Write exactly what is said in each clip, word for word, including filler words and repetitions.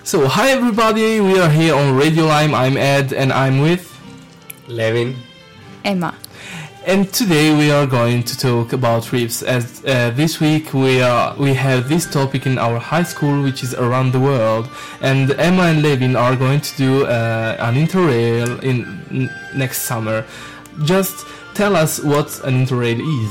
So, hi everybody, we are here on Radio Lime. I'm Ed and I'm with Levin, Emma. And today we are going to talk about trips. As uh, this week we are we have this topic in our high school, which is around the world, and Emma and Levin are going to do uh, an interrail in n- next summer. Just tell us what an interrail is.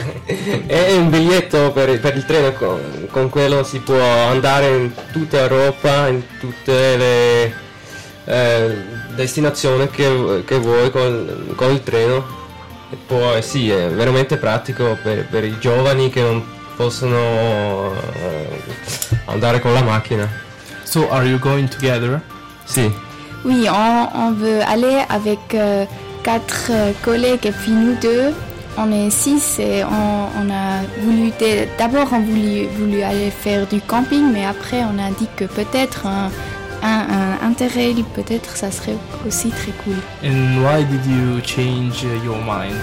è un biglietto per, per il treno, con, con quello si può andare in tutta Europa, in tutte le eh, destinazioni che, che vuoi con, con il treno. E poi sì, è veramente pratico per, per i giovani che non possono eh, andare con la macchina. So, are you going together? Sì. Oui, on, on veut aller avec euh, quatre euh, collègues et puis nous deux, on est six et on, on a voulu, dé- d'abord on voulu, voulu aller faire du camping, mais après on a dit que peut-être un, un, un interrail, peut-être ça serait aussi très cool. And why did you change uh, your mind?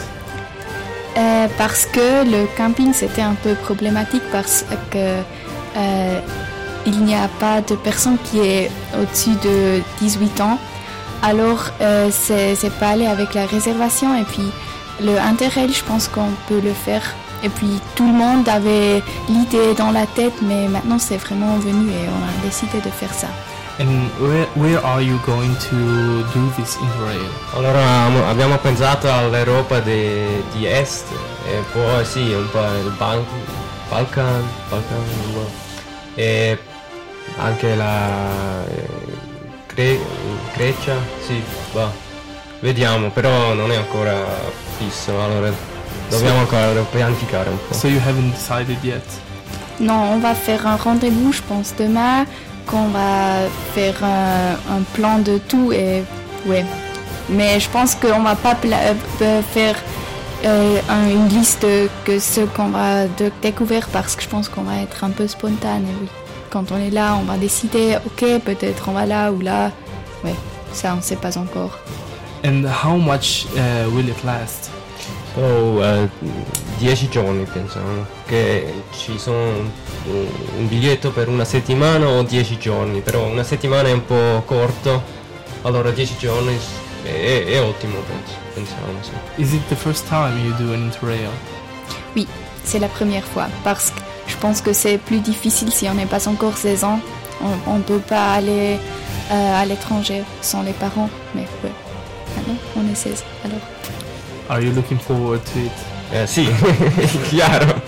Euh, parce que le camping c'était un peu problématique parce que euh, il n'y a pas de personne qui est au-dessus de dix-huit ans. Alors euh, c'est, c'est pas aller avec la réservation et puis le interrail je pense qu'on peut le faire. Et puis tout le monde avait l'idée dans la tête mais maintenant c'est vraiment venu et on a décidé de faire ça. And where, where are you going to do this interrail? Allora am- abbiamo pensato all'Europa de- di Est e poi sì, un po' il Ban- Balkan, Balkan boh. E anche la eh, Gre- Grecia, sì, boh. Vediamo, però non è ancora fisso, allora dobbiamo ancora pianificare un po'. So you haven't decided yet? Non, on va faire un rendez-vous je pense demain, qu'on va faire un, un plan de tout et ouais. Mais je pense qu'on va pas pla- euh, faire euh, un- une liste que ce qu'on va de- découvrir parce que je pense qu'on va être un peu spontané, oui. Quand on est là, on va décider, ok, peut-être on va là ou là. Ouais, ça on sait pas encore. And how much uh, will it last? So, eh, dieci giorni pensiamo, che ci sono un, un biglietto per una settimana o dieci giorni, però una settimana è un po' corto, allora dieci giorni è, è, è ottimo penso, pensiamo, sì. Is it the first time you do an interrail? Oui, c'est la première fois parce que je pense que c'est plus difficile si on n'est pas encore seize ans. On ne peut pas aller euh, à l'étranger sans les parents, mais ouais. Maintenant, on est seize, alors. Are you looking forward to it? Eh, sì, chiaro.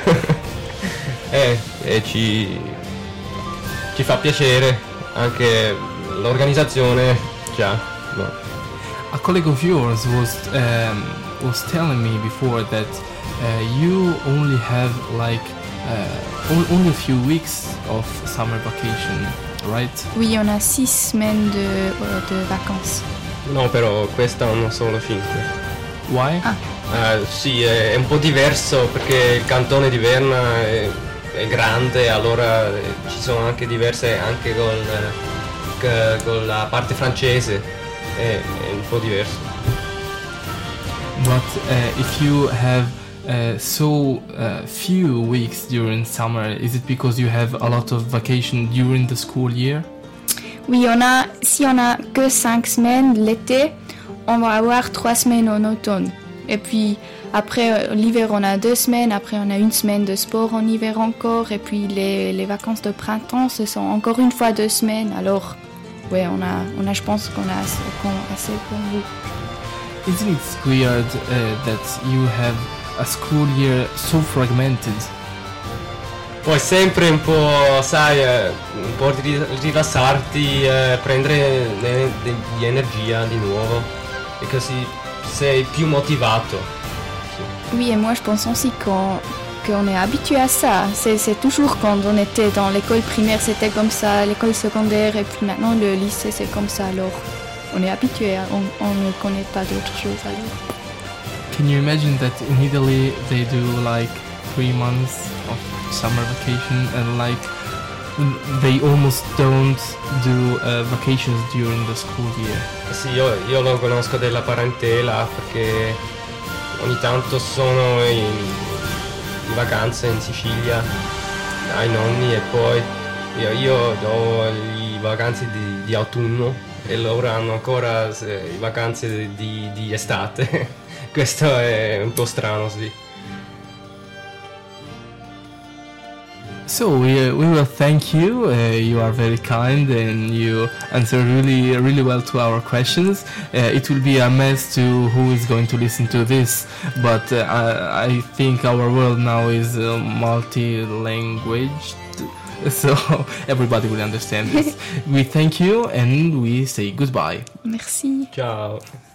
eh, e ci, ci fa piacere anche l'organizzazione, già. No. A colleague of yours was um, was telling me before that uh, you only have like uh, on- only a few weeks of summer vacation, right? Oui, on a six semaines de, euh, de vacances. No, però quest'anno solo cinque. Why? Ah. Eh, sì, è, è un po' diverso perché il cantone di Verna è, è grande, allora eh, ci sono anche diverse anche con, eh, c- con la parte francese, è, è un po' diverso. But uh, if you have uh, so uh, few weeks during summer, is it because you have a lot of vacation during the school year? Oui, on a, si on a que cinq semaines l'été, on va avoir trois semaines en automne. Et puis après euh, l'hiver, on a deux semaines. Après, on a une semaine de sport en hiver encore. Et puis les, les vacances de printemps, ce sont encore une fois deux semaines. Alors, ouais, on a, on a, je pense qu'on a assez, qu'on a assez pour vous. Isn't it weird uh, that you have a school year so fragmented? Poi sempre un po', sai, eh, un po' di rilassarti, eh, prendere de- de- di energia di nuovo e così sei più motivato. Oui, et moi je pense aussi qu'on, qu'on est habitué à ça. C'est, c'est toujours quand on était dans l'école primaire, c'était comme ça, l'école secondaire, et puis maintenant le lycée, c'est comme ça. Alors, on est habitué, on, on ne connaît pas d'autres choses alors. Can you imagine that in Italy they do like three months of summer vacation and like they almost don't do uh, vacations during the school year? Sì, io, io lo conosco della parentela perché ogni tanto sono in, in vacanze in Sicilia ai nonni e poi Io, io ho le vacanze di, di autunno e loro hanno ancora le vacanze di, di estate. Questo è un po' strano, sì. So we, we will thank you. Uh, you are very kind and you answer really really well to our questions. Uh, it will be a mess to who is going to listen to this, but uh, I, I think our world now is uh, multi-language, so everybody will understand this. We thank you and we say goodbye. Merci. Ciao.